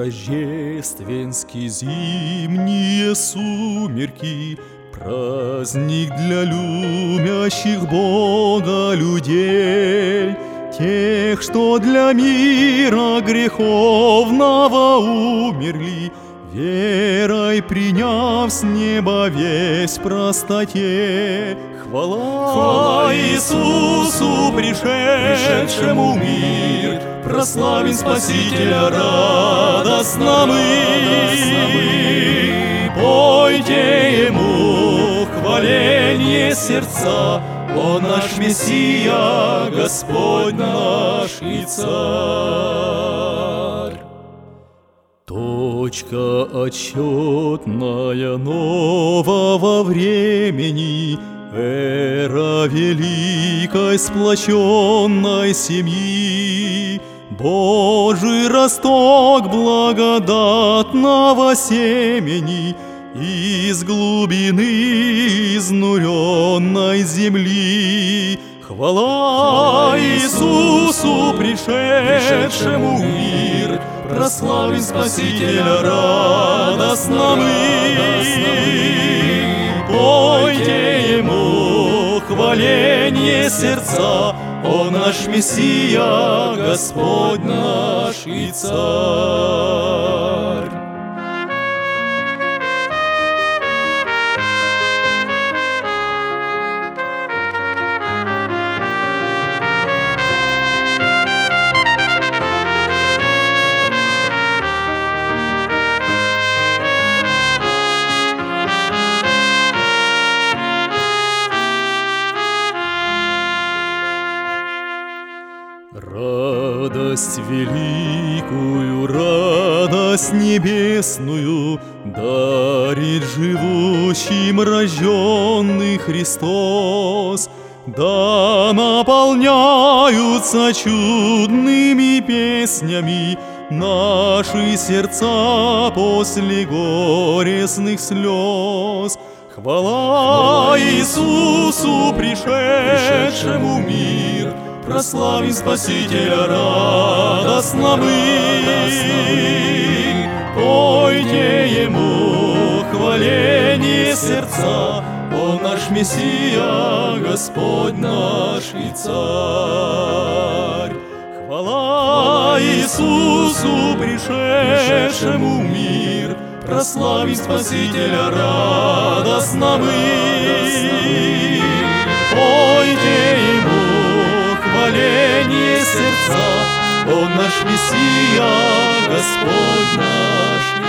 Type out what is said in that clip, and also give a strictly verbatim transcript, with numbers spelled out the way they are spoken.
Рождественские зимние сумерки, праздник для любящих Бога людей, тех, что для мира греховного умерли, верой приняв с неба весть в простоте. Хвала, Хвала Иисусу, пришедшему в мир, прославим Спасителя радостно мы. Пойте Ему хваление сердца, Он наш Мессия, Господь наш и Царь. Точка отсчетная нового времени, эра великой сплоченной семьи, Божий росток благодатного семени из глубины изнуренной земли. Хвала Иисусу, пришедшему в мир, прославим Спасителя радостно мы. Пойте Ему хваление сердца, Он наш Мессия, Господь наш и Царь. Радость великую, радость небесную дарит живущим рожденный Христос. Да наполняются чудными песнями наши сердца после горестных слез. Хвала Иисусу, пришедшему в мир, прославим Спасителя радостно мы. Пойте Ему хваление сердца, Он наш Мессия, Господь наш и Царь. Хвала Иисусу, пришедшему в мир, прославим Спасителя радостно мы. Пойте Ему хваление сердца, Он наш Мессия, Господь наш